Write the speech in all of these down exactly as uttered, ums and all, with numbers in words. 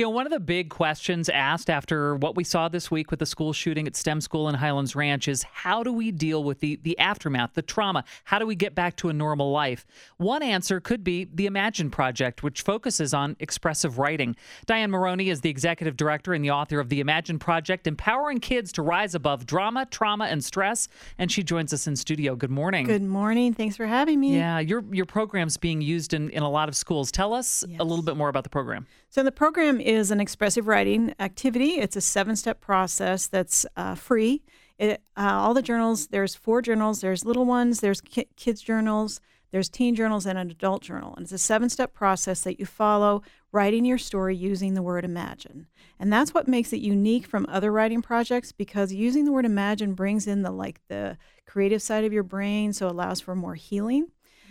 You know, one of the big questions asked after what we saw this week with the school shooting at STEM School in Highlands Ranch is how do we deal with the, the aftermath, the trauma? How do we get back to a normal life? One answer could be the Imagine Project, which focuses on expressive writing. Diane Moroney is the executive director and the author of the Imagine Project, empowering kids to rise above drama, trauma, and stress. And she joins us in studio. Good morning. Good morning. Thanks for having me. Yeah, your your program's being used in, in a lot of schools. Tell us Yes. a little bit more about the program. So the program is an expressive writing activity. It's a seven-step process that's uh, free. It, uh, all the journals, there's four journals. There's little ones, there's ki- kids journals, there's teen journals, and an adult journal. And it's a seven-step process that you follow, writing your story using the word imagine. And that's what makes it unique from other writing projects, because using the word imagine brings in the like the creative side of your brain, so it allows for more healing.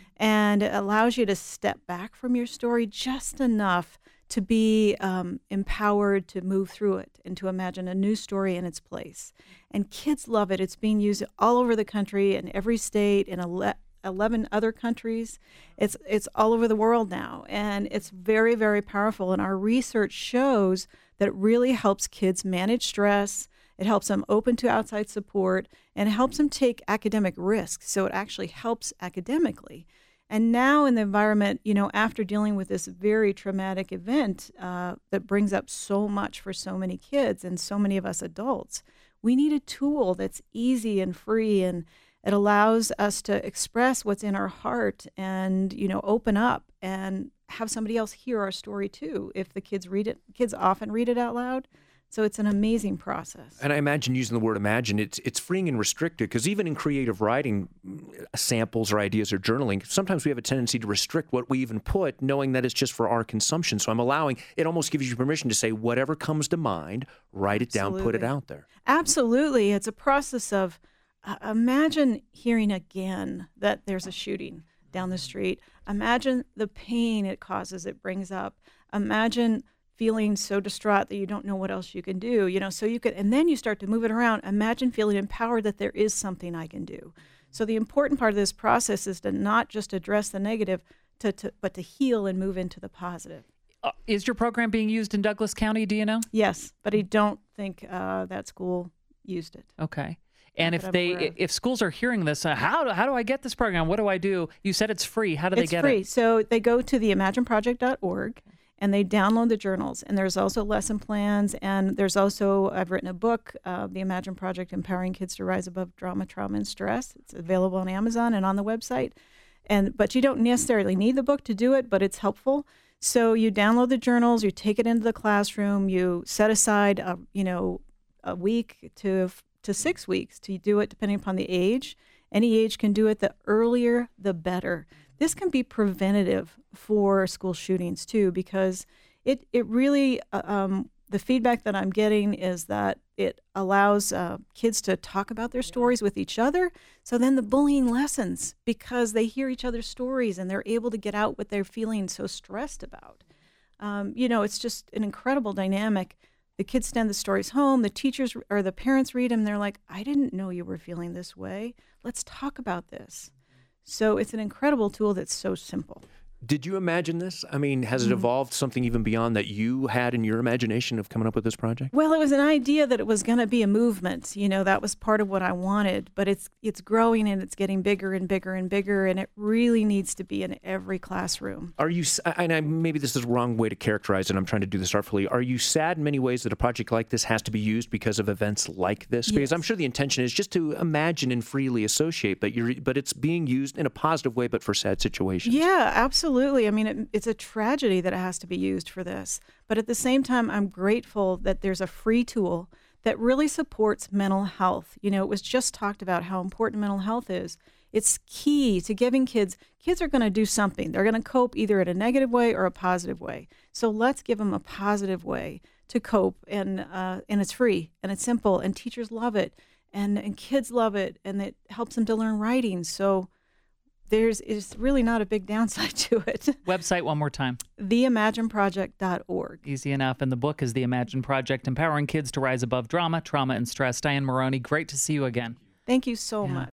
And it allows you to step back from your story just enough to be um, empowered to move through it and to imagine a new story in its place. And kids love it. It's being used all over the country, in every state, in ele- eleven other countries. It's it's all over the world now, and it's very, very powerful. And our research shows that it really helps kids manage stress. It helps them open to outside support, and it helps them take academic risks. So it actually helps academically. And now in the environment, you know, after dealing with this very traumatic event uh, that brings up so much for so many kids and so many of us adults, we need a tool that's easy and free, and it allows us to express what's in our heart and, you know, open up and have somebody else hear our story too. If the kids read it, kids often read it out loud. So it's an amazing process. And I imagine using the word imagine, it's it's freeing and restricted, because even in creative writing, samples or ideas or journaling, sometimes we have a tendency to restrict what we even put, knowing that it's just for our consumption. So I'm allowing, it almost gives you permission to say whatever comes to mind, write it Absolutely. down, put it out there. Absolutely. It's a process of, uh, imagine hearing again that there's a shooting down the street. Imagine the pain it causes, it brings up. Imagine feeling so distraught that you don't know what else you can do, you know, so you could, and then you start to move it around. Imagine feeling empowered that there is something I can do. So the important part of this process is to not just address the negative, to, to but to heal and move into the positive. Uh, is your program being used in Douglas County? Do you know? Yes, but I don't think uh, that school used it. Okay. And Not if that I'm they, aware of. if schools are hearing this, uh, how do, how do I get this program? What do I do? You said it's free. How do they It's get free. it? So they go to the imagine project dot org. And they download the journals. And there's also lesson plans. And there's also, I've written a book, uh, The Imagine Project, Empowering Kids to Rise Above Drama, Trauma, and Stress. It's available on Amazon and on the website. And But you don't necessarily need the book to do it, but it's helpful. So you download the journals, you take it into the classroom, you set aside, a, you know, a week to to six weeks to do it, depending upon the age. Any age can do it. The earlier, the better. This can be preventative for school shootings too, because it it really uh, um, the feedback that I'm getting is that it allows uh, kids to talk about their stories with each other. So then the bullying lessens because they hear each other's stories and they're able to get out what they're feeling so stressed about. Um, you know, it's just an incredible dynamic. The kids send the stories home. The teachers or the parents read them. They're like, I didn't know you were feeling this way. Let's talk about this. So it's an incredible tool that's so simple. Did you imagine this? I mean, has it evolved something even beyond that you had in your imagination of coming up with this project? Well, it was an idea that it was going to be a movement. You know, that was part of what I wanted. But it's it's growing and it's getting bigger and bigger and bigger, and it really needs to be in every classroom. Are you, and I, maybe this is the wrong way to characterize it, I'm trying to do this artfully, are you sad in many ways that a project like this has to be used because of events like this? Because Yes. I'm sure the intention is just to imagine and freely associate, but you're, but it's being used in a positive way, but for sad situations. Yeah, absolutely. I mean, it, it's a tragedy that it has to be used for this. But at the same time, I'm grateful that there's a free tool that really supports mental health. You know, it was just talked about how important mental health is. It's key to giving kids, kids are going to do something. They're going to cope either in a negative way or a positive way. So let's give them a positive way to cope. And uh, and it's free and it's simple and teachers love it and, and kids love it and it helps them to learn writing. So there's it's really not a big downside to it. Website one more time. the imagine project dot org. Easy enough. And the book is The Imagine Project, Empowering Kids to Rise Above Drama, Trauma, and Stress. Diane Moroney, great to see you again. Thank you so Yeah. much.